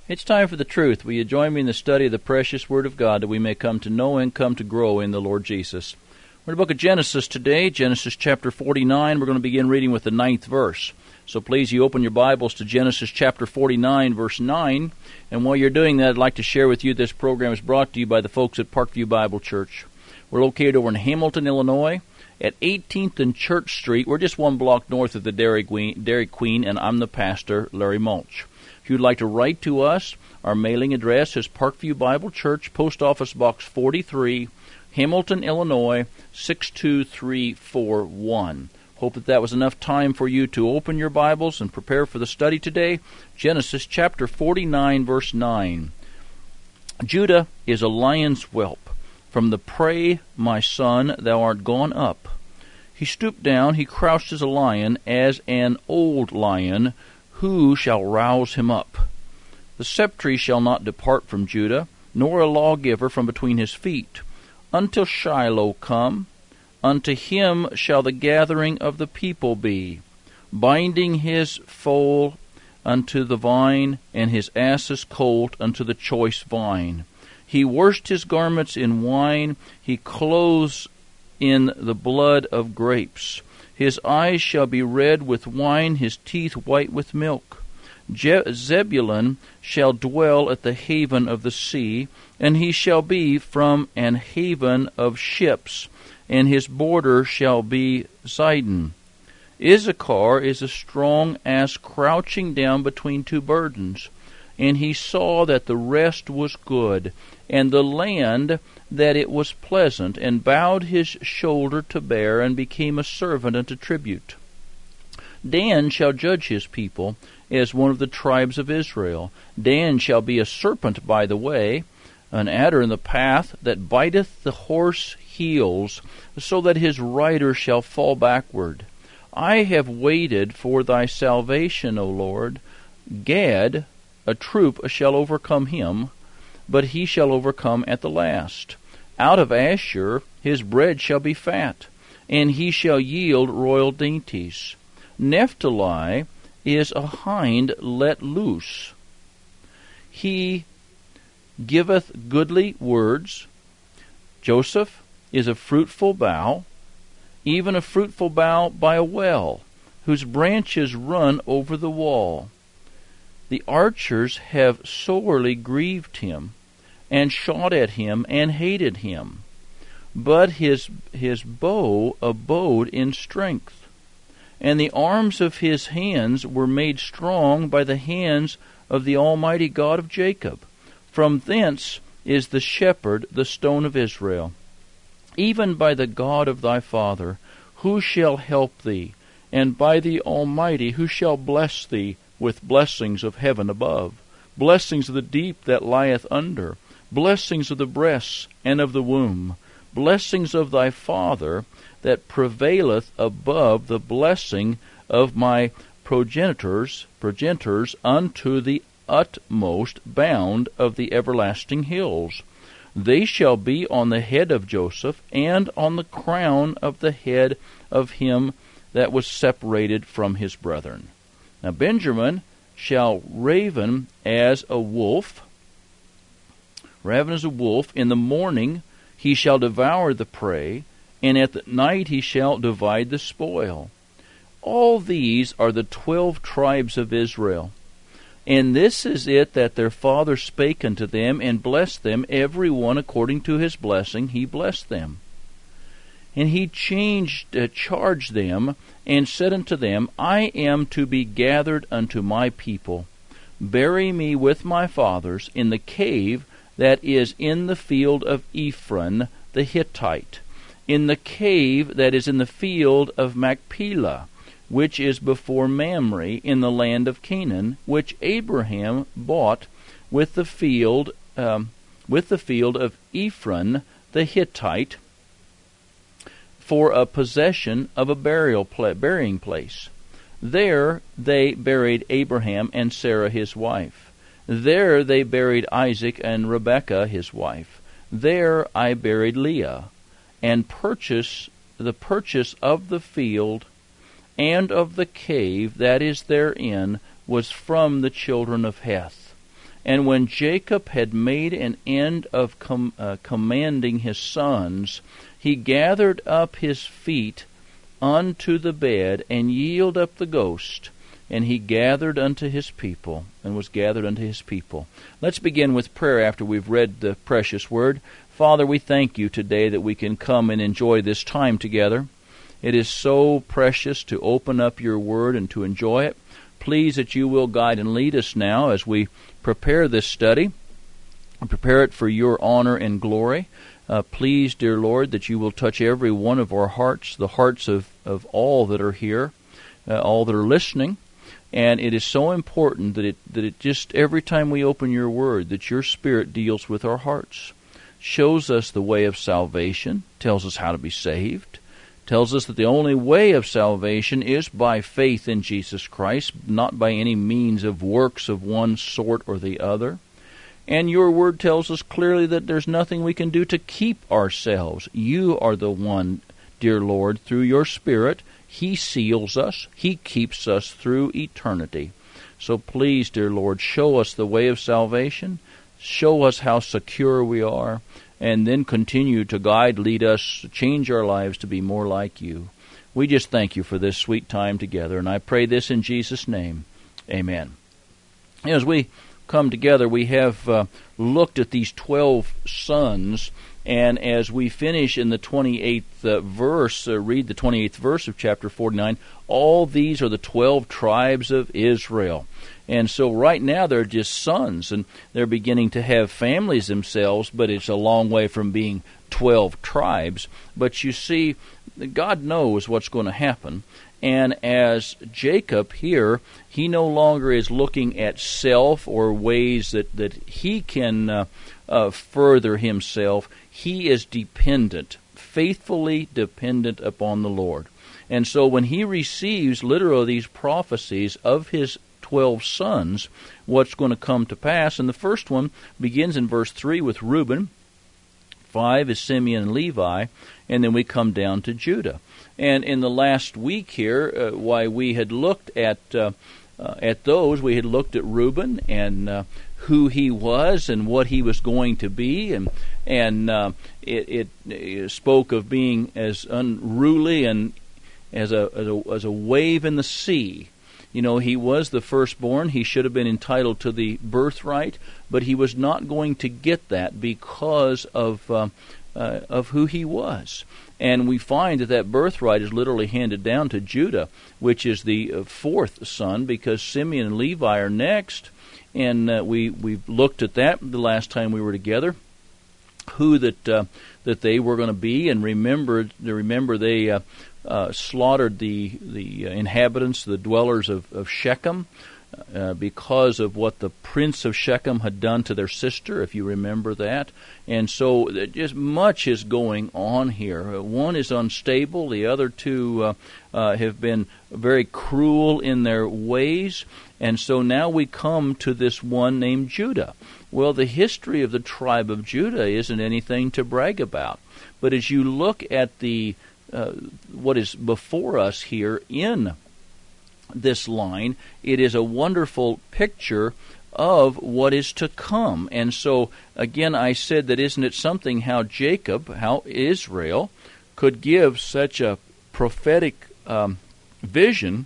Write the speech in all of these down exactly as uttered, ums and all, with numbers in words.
It's time for the truth. Will you join me in the study of the precious Word of God that we may come to know and come to grow in the Lord Jesus? We're in the book of Genesis today, Genesis chapter forty-nine. We're going to begin reading with the ninth verse. So please, you open your Bibles to Genesis chapter forty-nine, verse nine. And while you're doing that, I'd like to share with you this program is brought to you by the folks at Parkview Bible Church. We're located over in Hamilton, Illinois, at eighteenth and Church Street. We're just one block north of the Dairy Queen, Dairy Queen, and I'm the pastor, Larry Mulch. If you'd like to write to us, our mailing address is Parkview Bible Church, Post Office Box forty-three, Hamilton, Illinois, six two three four one. Hope that that was enough time for you to open your Bibles and prepare for the study today. Genesis chapter forty-nine, verse nine. Judah is a lion's whelp. From the prey, my son, thou art gone up. He stooped down, he crouched as a lion, as an old lion. Who shall rouse him up? The sceptre shall not depart from Judah, nor a lawgiver from between his feet, until Shiloh come. Unto him shall the gathering of the people be, binding his foal unto the vine, and his ass's colt unto the choice vine. He washed his garments in wine, he clothes in the blood of grapes. His eyes shall be red with wine, his teeth white with milk. Je- Zebulun shall dwell at the haven of the sea, and he shall be from an haven of ships, and his border shall be Zidon. Issachar is a strong ass crouching down between two burdens, and he saw that the rest was good, and the land that it was pleasant, and bowed his shoulder to bear, and became a servant unto tribute. Dan shall judge his people as one of the tribes of Israel. Dan shall be a serpent by the way, an adder in the path, that biteth the horse heels, so that his rider shall fall backward. I have waited for thy salvation, O Lord. Gad, a troop shall overcome him, but he shall overcome at the last. Out of Asher his bread shall be fat, and he shall yield royal dainties. Naphtali is a hind let loose. He giveth goodly words. Joseph is a fruitful bough, even a fruitful bough by a well, whose branches run over the wall. The archers have sorely grieved him, and shot at him, and hated him. But his his bow abode in strength, and the arms of his hands were made strong by the hands of the Almighty God of Jacob. From thence is the shepherd, the stone of Israel. Even by the God of thy father, who shall help thee? And by the Almighty, who shall bless thee with blessings of heaven above, blessings of the deep that lieth under, blessings of the breasts and of the womb, blessings of thy father that prevaileth above the blessing of my progenitors, progenitors unto the utmost bound of the everlasting hills. They shall be on the head of Joseph, and on the crown of the head of him that was separated from his brethren. Now Benjamin shall raven as a wolf, raven as a wolf. In the morning he shall devour the prey, and at the night he shall divide the spoil. All these are the twelve tribes of Israel. And this is it that their father spake unto them, and blessed them, every one according to his blessing he blessed them. And he changed, uh, charged them, and said unto them, I am to be gathered unto my people. Bury me with my fathers in the cave that is in the field of Ephron the Hittite, in the cave that is in the field of Machpelah, which is before Mamre, in the land of Canaan, which Abraham bought with the field, um, with the field of Ephron the Hittite, for a possession of a burial pla- burying place. There they buried Abraham and Sarah his wife. There they buried Isaac and Rebekah his wife. There I buried Leah, and purchase the purchase of the field and of the cave that is therein was from the children of Heth. And when Jacob had made an end of com- uh, commanding his sons, he gathered up his feet unto the bed, and yielded up the ghost, and he gathered unto his people, and was gathered unto his people. Let's begin with prayer after we've read the precious word. Father, we thank you today that we can come and enjoy this time together. It is so precious to open up your word and to enjoy it. Please that you will guide and lead us now as we prepare this study, and prepare it for your honor and glory. Uh, please, dear Lord, that you will touch every one of our hearts, the hearts of, of all that are here, uh, all that are listening. And it is so important that it that it just every time we open your word, that your Spirit deals with our hearts, shows us the way of salvation, tells us how to be saved, tells us that the only way of salvation is by faith in Jesus Christ, not by any means of works of one sort or the other. And your word tells us clearly that there's nothing we can do to keep ourselves. You are the one, dear Lord, through your Spirit. He seals us. He keeps us through eternity. So please, dear Lord, show us the way of salvation. Show us how secure we are. And then continue to guide, lead us, change our lives to be more like you. We just thank you for this sweet time together, and I pray this in Jesus' name. Amen. As we come together, we have uh, looked at these twelve sons, and as we finish in the twenty-eighth uh, verse, uh, read the twenty-eighth verse of chapter forty-nine, all these are the twelve tribes of Israel. And so right now they're just sons, and they're beginning to have families themselves, but it's a long way from being twelve tribes. But you see, God knows what's going to happen. And as Jacob here, he no longer is looking at self or ways that, that he can uh, uh, further himself. He is dependent, faithfully dependent upon the Lord. And so when he receives literally these prophecies of his twelve sons, what's going to come to pass. And the first one begins in verse three with Reuben, five is Simeon and Levi, and then we come down to Judah. And in the last week here, uh, why we had looked at uh, uh, at those, we had looked at Reuben and uh, who he was and what he was going to be, and and uh, it, it, it spoke of being as unruly and as a, as a as a wave in the sea. You know, he was the firstborn. He should have been entitled to the birthright, but he was not going to get that because of uh, uh, of who he was. And we find that that birthright is literally handed down to Judah, which is the uh, fourth son, because Simeon and Levi are next. And uh, we we looked at that the last time we were together, who that uh, that they were going to be, and remember remember they. Uh, Uh, slaughtered the the uh, inhabitants, the dwellers of, of Shechem, uh, because of what the prince of Shechem had done to their sister, if you remember that. And so uh, just much is going on here. Uh, one is unstable. The other two uh, uh, have been very cruel in their ways. And so now we come to this one named Judah. Well, the history of the tribe of Judah isn't anything to brag about. But as you look at the Uh, what is before us here in this line, it is a wonderful picture of what is to come. And so, again, I said that isn't it something how Jacob, how Israel, could give such a prophetic um, vision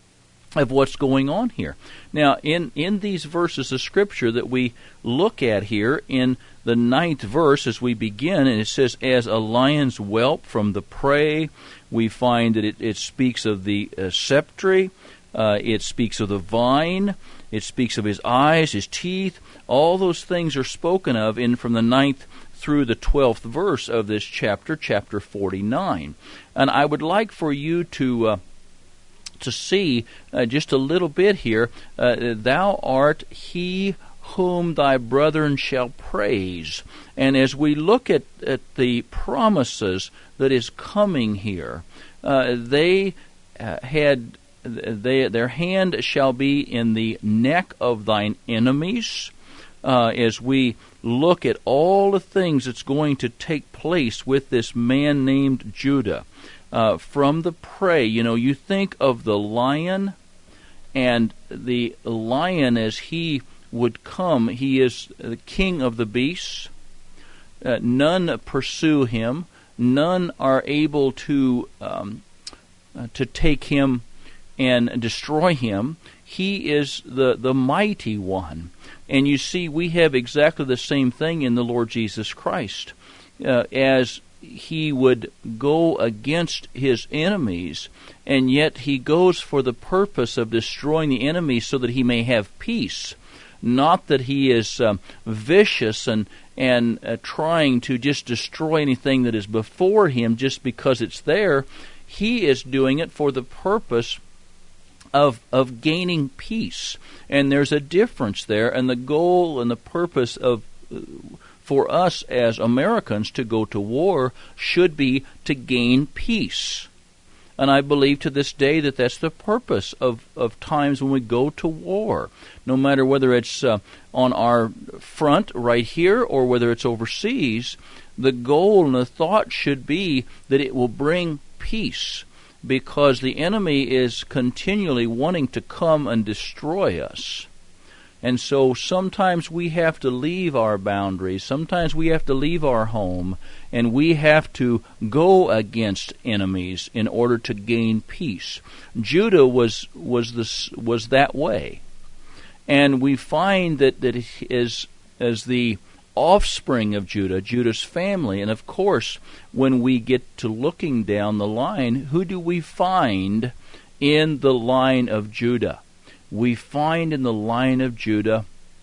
of what's going on here. Now, in, in these verses of Scripture that we look at here, in the ninth verse as we begin, and it says, as a lion's whelp from the prey, we find that it, it speaks of the uh, sceptre, uh, it speaks of the vine, it speaks of his eyes, his teeth. All those things are spoken of in from the ninth through the twelfth verse of this chapter, chapter forty-nine. And I would like for you to... Uh, to see uh, just a little bit here, uh, thou art he whom thy brethren shall praise. And as we look at, at the promises that is coming here, uh, they uh, had, they, their hand shall be in the neck of thine enemies. Uh, as we look at all the things that's going to take place with this man named Judah. Uh, from the prey, you know, you think of the lion, and the lion as he would come. He is the king of the beasts. Uh, none pursue him. None are able to um, uh, to take him and destroy him. He is the, the mighty one. And you see, we have exactly the same thing in the Lord Jesus Christ. Uh, as he would go against his enemies, and yet he goes for the purpose of destroying the enemy so that he may have peace. Not that he is um, vicious and and uh, trying to just destroy anything that is before him just because it's there. He is doing it for the purpose of of gaining peace. And there's a difference there, and the goal and the purpose of uh, for us as Americans to go to war should be to gain peace. And I believe to this day that that's the purpose of, of times when we go to war. No matter whether it's uh, on our front right here or whether it's overseas, the goal and the thought should be that it will bring peace, because the enemy is continually wanting to come and destroy us. And so sometimes we have to leave our boundaries, sometimes we have to leave our home, and we have to go against enemies in order to gain peace. Judah was was this was that way. And we find that, that as, as the offspring of Judah, Judah's family, and of course, when we get to looking down the line, who do we find in the line of Judah? We find in the line of Judah,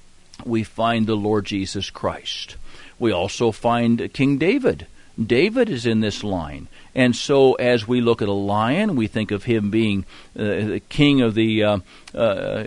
we find the Lord Jesus Christ. We also find King David. David is in this line. And so as we look at a lion, we think of him being uh, the king of the uh, uh,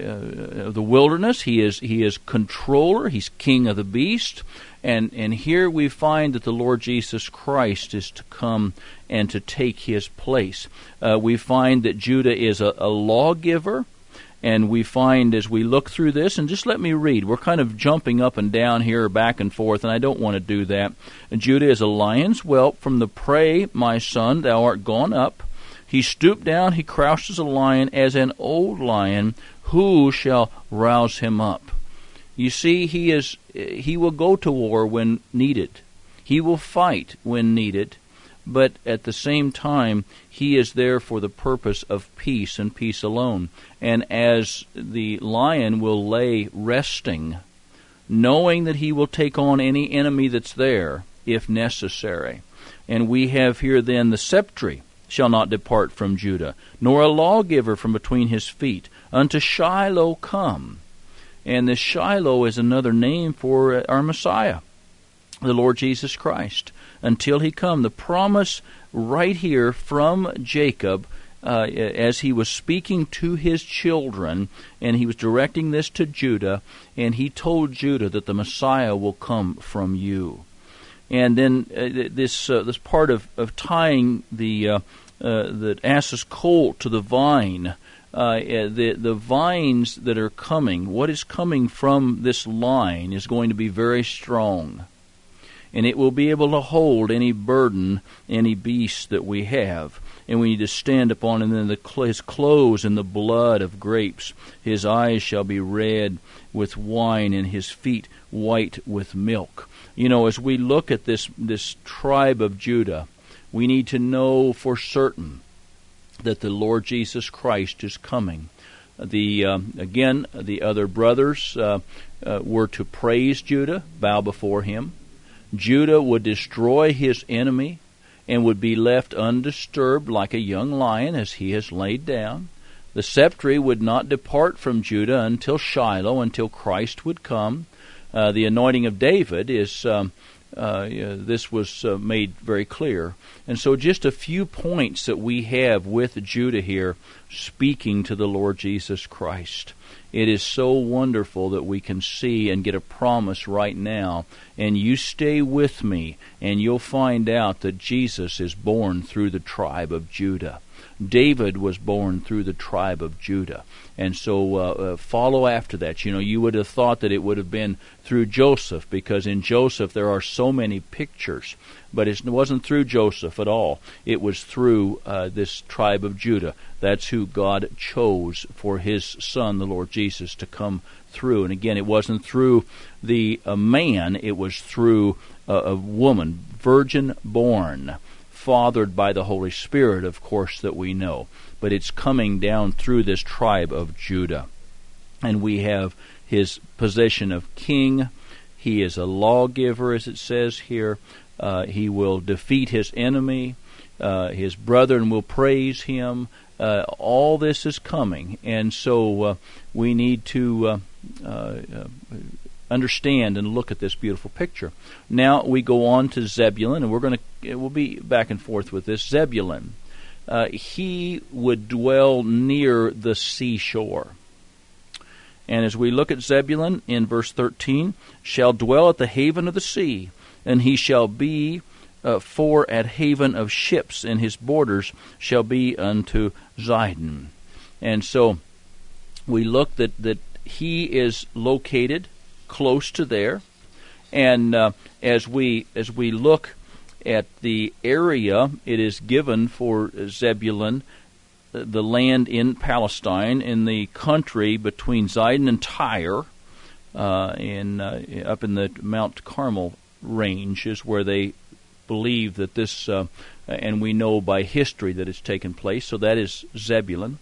uh, the wilderness. He is he is controller. He's king of the beast. And, and here we find that the Lord Jesus Christ is to come and to take his place. Uh, we find that Judah is a, a lawgiver. And we find as we look through this, and just let me read. We're kind of jumping up and down here, back and forth, and I don't want to do that. And Judah is a lion's whelp. From the prey, my son, thou art gone up. He stooped down, he crouched as a lion, as an old lion. Who shall rouse him up? You see, he is he will go to war when needed. He will fight when needed. But at the same time, he is there for the purpose of peace and peace alone. And as the lion will lay resting, knowing that he will take on any enemy that's there, if necessary. And we have here then the sceptre shall not depart from Judah, nor a lawgiver from between his feet, unto Shiloh come. And this Shiloh is another name for our Messiah, the Lord Jesus Christ. Until he come. The promise right here from Jacob, uh, as he was speaking to his children, and he was directing this to Judah, and he told Judah that the Messiah will come from you. And then uh, this uh, this part of, of tying the uh, uh, the ass's colt to the vine, uh, the the vines that are coming, what is coming from this line is going to be very strong. And it will be able to hold any burden, any beast that we have. And we need to stand upon him, and the, his clothes in the blood of grapes. His eyes shall be red with wine, and his feet white with milk. You know, as we look at this, this tribe of Judah, we need to know for certain that the Lord Jesus Christ is coming. The uh, again, the other brothers uh, uh, were to praise Judah, bow before him. Judah would destroy his enemy and would be left undisturbed like a young lion as he has laid down. The sceptre would not depart from Judah until Shiloh, until Christ would come. Uh, the anointing of David is, um, uh, this was uh, made very clear. And so just a few points that we have with Judah here speaking to the Lord Jesus Christ. It is so wonderful that we can see and get a promise right now. And you stay with me, and you'll find out that Jesus is born through the tribe of Judah. David was born through the tribe of Judah. And so uh, uh, follow after that. You know, you would have thought that it would have been through Joseph, because in Joseph there are so many pictures. But it wasn't through Joseph at all. It was through uh, this tribe of Judah. That's who God chose for his son, the Lord Jesus, to come through. And again, it wasn't through the uh, man, it was through uh, a woman, virgin born, fathered by the Holy Spirit, of course, that we know. But it's coming down through this tribe of Judah. And we have his position of king. He is a lawgiver, as it says here. Uh, he will defeat his enemy. Uh, his brethren will praise him. Uh, all this is coming. And so uh, we need to uh, uh, understand and look at this beautiful picture. Now we go on to Zebulun, and we're going to we'll be back and forth with this. Zebulun, uh, he would dwell near the seashore. And as we look at Zebulun in verse thirteen, shall dwell at the haven of the sea, and he shall be uh, for at haven of ships, and his borders shall be unto Zidon. And so we look that, that he is located close to there. And uh, as we as we look at the area, it is given for Zebulun, the land in Palestine, in the country between Zidon and Tyre, uh, in uh, up in the Mount Carmel range, is where they believe that this, uh, and we know by history that it's taken place. So that is Zebulun.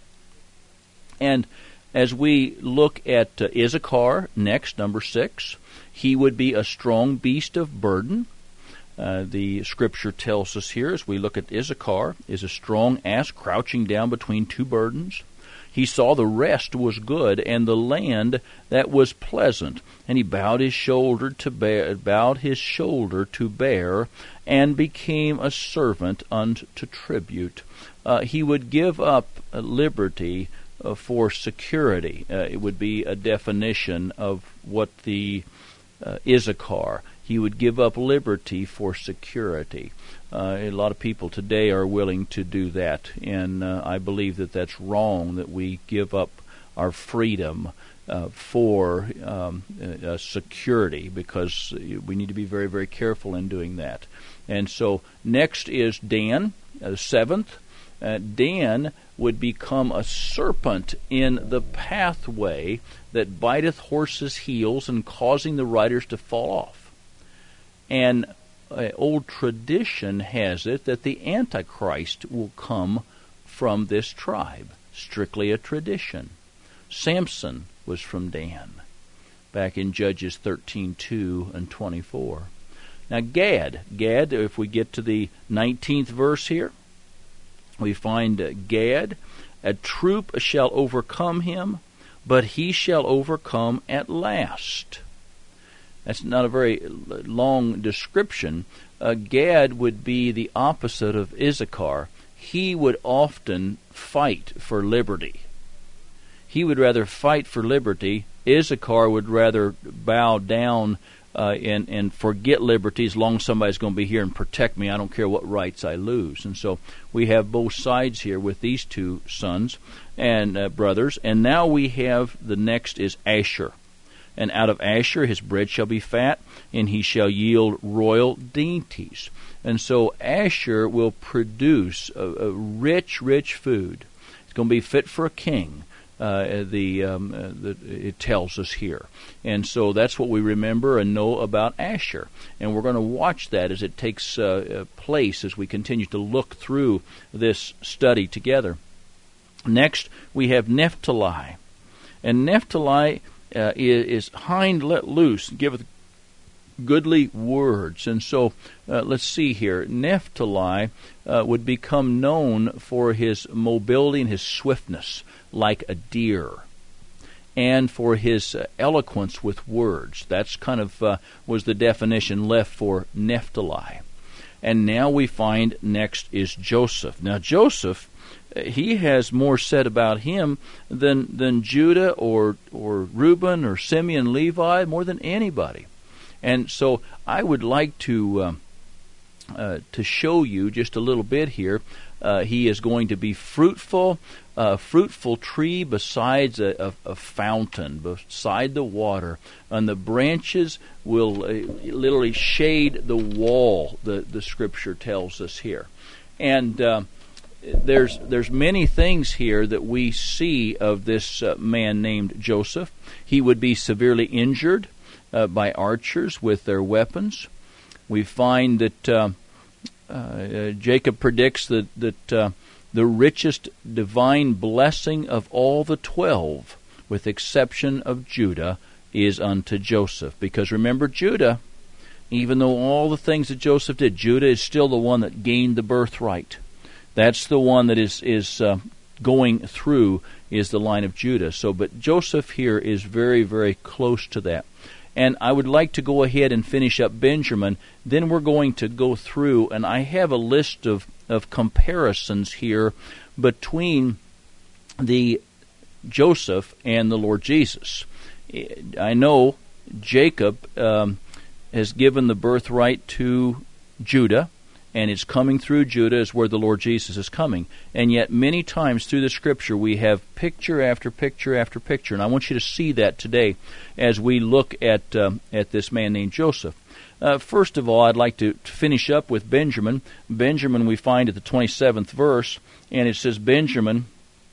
And as we look at uh, Issachar next, number six, he would be a strong beast of burden. Uh, the scripture tells us here, as we look at Issachar, is a strong ass crouching down between two burdens. He saw the rest was good, and the land that was pleasant, and he bowed his shoulder to bear, bowed his shoulder to bear, and became a servant unto tribute. Uh, he would give up uh, liberty uh, for security. Uh, it would be a definition of what the uh, Issachar. He would give up liberty for security. Uh, a lot of people today are willing to do that, and uh, I believe that that's wrong, that we give up our freedom uh, for um, uh, security, because we need to be very, very careful in doing that. And so next is Dan, uh, seventh. Uh, Dan would become a serpent in the pathway that biteth horses' heels, and causing the riders to fall off. And uh, old tradition has it that the Antichrist will come from this tribe. Strictly a tradition. Samson was from Dan, back in Judges thirteen two and twenty-four. Now Gad, Gad, if we get to the nineteenth verse here, we find uh, Gad, a troop shall overcome him, but he shall overcome at last. That's not a very long description. Uh, Gad would be the opposite of Issachar. He would often fight for liberty. He would rather fight for liberty. Issachar would rather bow down uh, and, and forget liberty as long as somebody's going to be here and protect me. I don't care what rights I lose. And so we have both sides here with these two sons and uh, brothers. And now we have, the next is Asher. And out of Asher his bread shall be fat, and he shall yield royal dainties. And so Asher will produce a, a rich, rich food. It's going to be fit for a king. Uh, the, um, uh, the it tells us here. And so that's what we remember and know about Asher. And we're going to watch that as it takes uh, place as we continue to look through this study together. Next, we have Naphtali. And Naphtali Uh, is hind let loose, giveth goodly words. And so uh, let's see here. Naphtali uh, would become known for his mobility and his swiftness, like a deer, and for his uh, eloquence with words. That's kind of uh, was the definition left for Naphtali. And now we find next is Joseph. Now Joseph, he has more said about him than than Judah or or Reuben or Simeon, Levi, more than anybody. And so I would like to uh, uh, to show you just a little bit here. Uh, he is going to be fruitful, a fruitful tree besides a, a, a fountain, beside the water, and the branches will uh, literally shade the wall, the, the Scripture tells us here. And uh, there's there's many things here that we see of this uh, man named Joseph. He would be severely injured uh, by archers with their weapons. We find that uh, uh, Jacob predicts that, that uh, the richest divine blessing of all the twelve, with exception of Judah, is unto Joseph. Because remember, Judah, even though all the things that Joseph did, Judah is still the one that gained the birthright. That's the one that is, is uh, going through, is the line of Judah. So, but Joseph here is very, very close to that. And I would like to go ahead and finish up Benjamin. Then we're going to go through, and I have a list of, of comparisons here between the Joseph and the Lord Jesus. I know Jacob um, has given the birthright to Judah, and it's coming through Judah is where the Lord Jesus is coming. And yet many times through the Scripture we have picture after picture after picture. And I want you to see that today as we look at um, at this man named Joseph. Uh, first of all, I'd like to, to finish up with Benjamin. Benjamin we find at the twenty-seventh verse, and it says, Benjamin,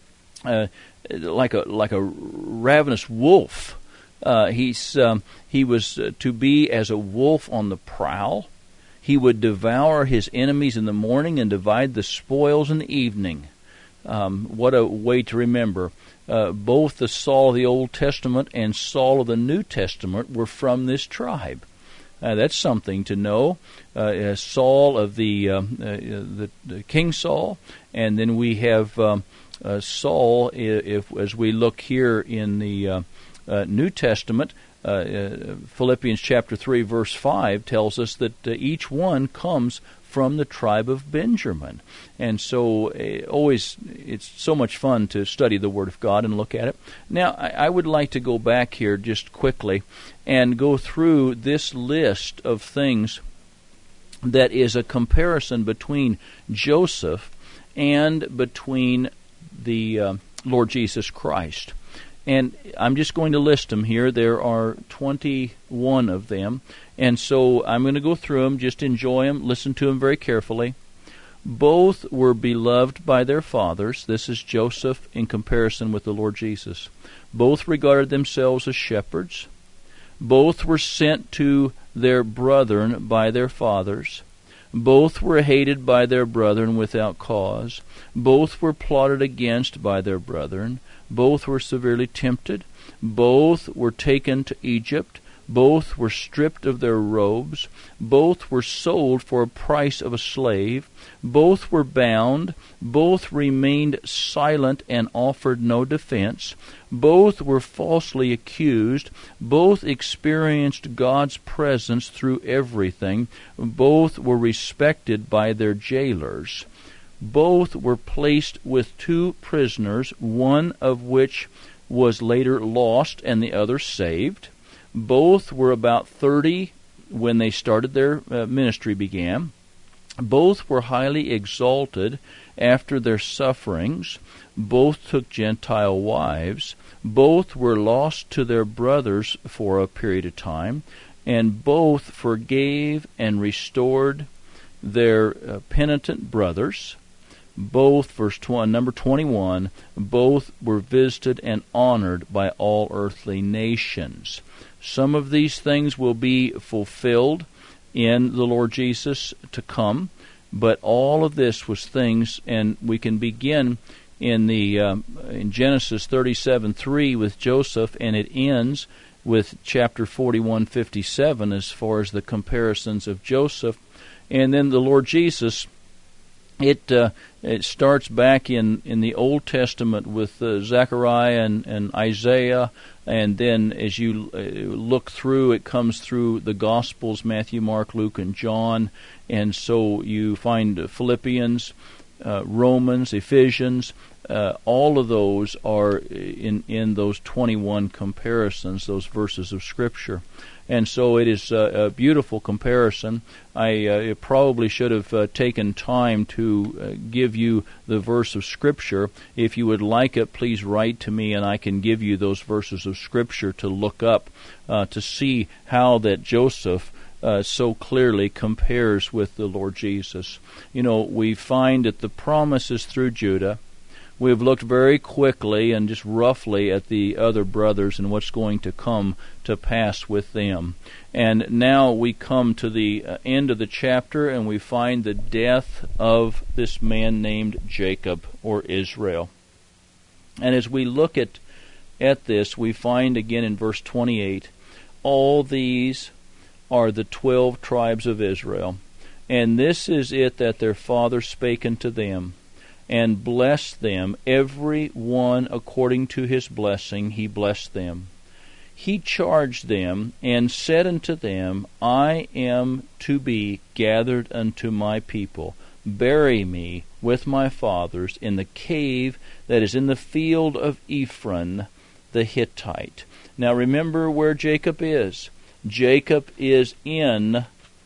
uh, like a like a ravenous wolf, uh, he's um, he was uh, to be as a wolf on the prowl. He would devour his enemies in the morning and divide the spoils in the evening. Um, what a way to remember. Uh, both the Saul of the Old Testament and Saul of the New Testament were from this tribe. Uh, that's something to know. Uh, Saul of the, uh, uh, the, the King Saul, and then we have um, uh, Saul, if, as we look here in the uh, uh, New Testament, Uh, uh, Philippians chapter three verse five tells us that uh, each one comes from the tribe of Benjamin. And so uh, always it's so much fun to study the Word of God and look at it. Now I, I would like to go back here just quickly and go through this list of things that is a comparison between Joseph and between the uh, Lord Jesus Christ. And I'm just going to list them here. There are twenty-one of them. And so I'm going to go through them, just enjoy them, listen to them very carefully. Both were beloved by their fathers. This is Joseph in comparison with the Lord Jesus. Both regarded themselves as shepherds. Both were sent to their brethren by their fathers. Both were hated by their brethren without cause. Both were plotted against by their brethren. Both were severely tempted. Both were taken to Egypt. Both were stripped of their robes. Both were sold for a price of a slave. Both were bound. Both remained silent and offered no defense. Both were falsely accused. Both experienced God's presence through everything. Both were respected by their jailers. Both were placed with two prisoners, one of which was later lost and the other saved. Both were about thirty when they started their uh, ministry began. Both were highly exalted after their sufferings. Both took Gentile wives. Both were lost to their brothers for a period of time. And both forgave and restored their uh, penitent brothers. Both, verse tw- number twenty-one, both were visited and honored by all earthly nations. Some of these things will be fulfilled in the Lord Jesus to come, but all of this was things, and we can begin in the um, in Genesis thirty-seven three with Joseph, and it ends with chapter forty-one fifty-seven as far as the comparisons of Joseph, and then the Lord Jesus. It uh, it starts back in, in the Old Testament with uh, Zechariah and, and Isaiah, and then as you uh, look through, it comes through the Gospels, Matthew, Mark, Luke, and John, and so you find Philippians, uh, Romans, Ephesians, uh, all of those are in, in those twenty-one comparisons, those verses of Scripture. And so it is a, a beautiful comparison. I uh, probably should have uh, taken time to uh, give you the verse of Scripture. If you would like it, please write to me, and I can give you those verses of Scripture to look up uh, to see how that Joseph uh, so clearly compares with the Lord Jesus. You know, we find that the promise is through Judah. We have looked very quickly and just roughly at the other brothers and what's going to come to pass with them. And now we come to the uh, end of the chapter, and we find the death of this man named Jacob, or Israel. And as we look at, at this, we find again in verse twenty-eight, all these are the twelve tribes of Israel. And this is it that their father spake unto them, and blessed them, every one according to his blessing he blessed them. He charged them, and said unto them, I am to be gathered unto my people. Bury me with my fathers in the cave that is in the field of Ephron the Hittite. Now remember where Jacob is. Jacob is in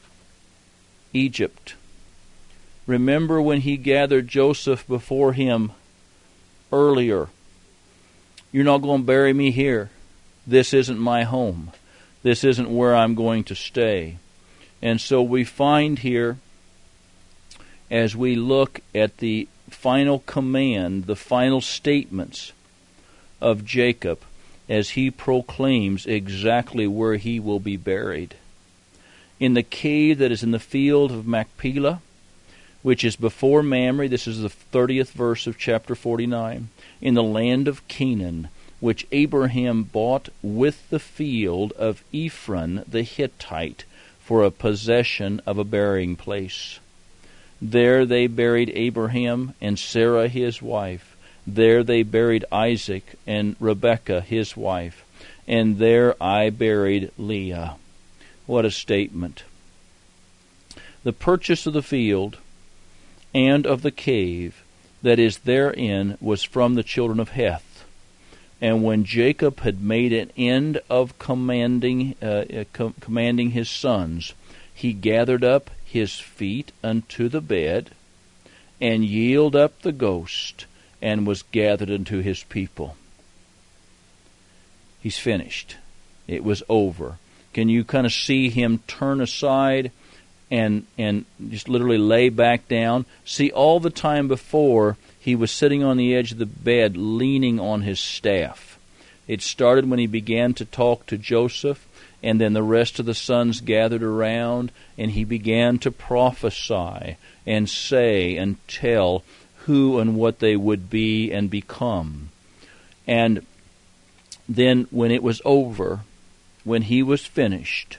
Egypt. Remember when he gathered Joseph before him earlier. You're not going to bury me here. This isn't my home. This isn't where I'm going to stay. And so we find here, as we look at the final command, the final statements of Jacob, as he proclaims exactly where he will be buried. In the cave that is in the field of Machpelah, which is before Mamre, this is the thirtieth verse of chapter forty-nine, in the land of Canaan, which Abraham bought with the field of Ephron the Hittite for a possession of a burying place. There they buried Abraham and Sarah his wife. There they buried Isaac and Rebekah his wife. And there I buried Leah. What a statement. The purchase of the field and of the cave that is therein was from the children of Heth. And when Jacob had made an end of commanding uh, com- commanding his sons, he gathered up his feet unto the bed, and yielded up the ghost, and was gathered unto his people. He's finished. It was over. Can you kind of see him turn aside and and just literally lay back down? See, all the time before, he was sitting on the edge of the bed leaning on his staff. It started when he began to talk to Joseph, and then the rest of the sons gathered around, and he began to prophesy and say and tell who and what they would be and become. And then when it was over, when he was finished,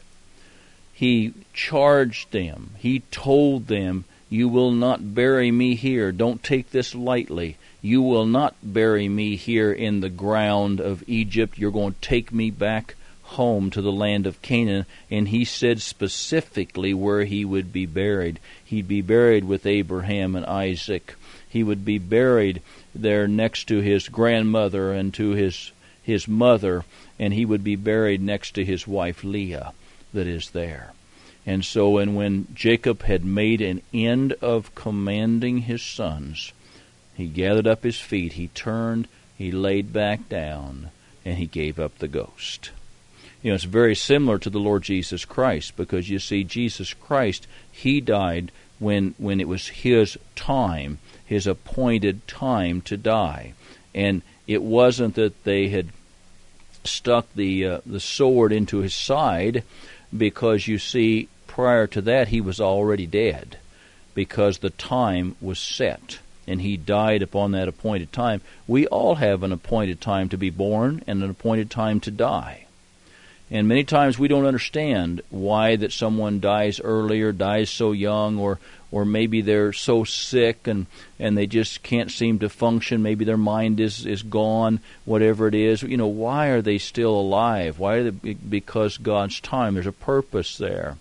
he charged them. He told them, you will not bury me here. Don't take this lightly. You will not bury me here in the ground of Egypt. You're going to take me back home to the land of Canaan. And he said specifically where he would be buried. He'd be buried with Abraham and Isaac. He would be buried there next to his grandmother and to his his mother, and he would be buried next to his wife Leah that is there. And so, and when Jacob had made an end of commanding his sons, he gathered up his feet, he turned, he laid back down, and he gave up the ghost. You know, it's very similar to the Lord Jesus Christ, because you see, Jesus Christ, he died when when it was his time, his appointed time to die. And it wasn't that they had stuck the uh, the sword into his side, because you see, prior to that he was already dead, because the time was set, and he died upon that appointed time. We all have an appointed time to be born and an appointed time to die. And many times we don't understand why that someone dies early or dies so young, or or maybe they're so sick and, and they just can't seem to function. Maybe their mind is, is gone, whatever it is. You know, why are they still alive? Why are they? Because God's time. There's a purpose there.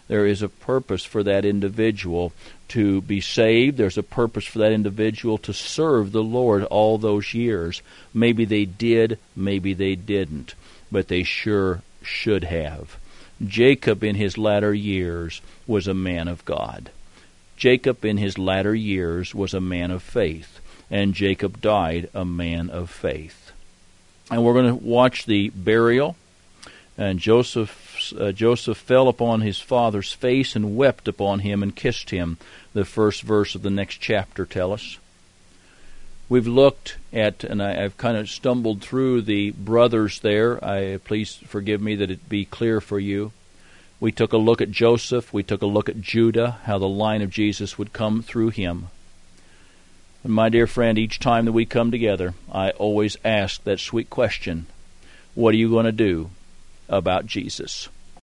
There is a purpose for that individual to be saved. There's a purpose for that individual to serve the Lord all those years. Maybe they did, maybe they didn't, but they sure should have. Jacob in his latter years was a man of God. Jacob in his latter years was a man of faith, and Jacob died a man of faith. And we're going to watch the burial. And Joseph, uh, Joseph fell upon his father's face and wept upon him and kissed him. The first verse of the next chapter tell us. We've looked at, and I, I've kind of stumbled through the brothers there. I please forgive me that it be clear for you. We took a look at Joseph. We took a look at Judah, how the line of Jesus would come through him. And my dear friend, each time that we come together, I always ask that sweet question, what are you going to do about Jesus?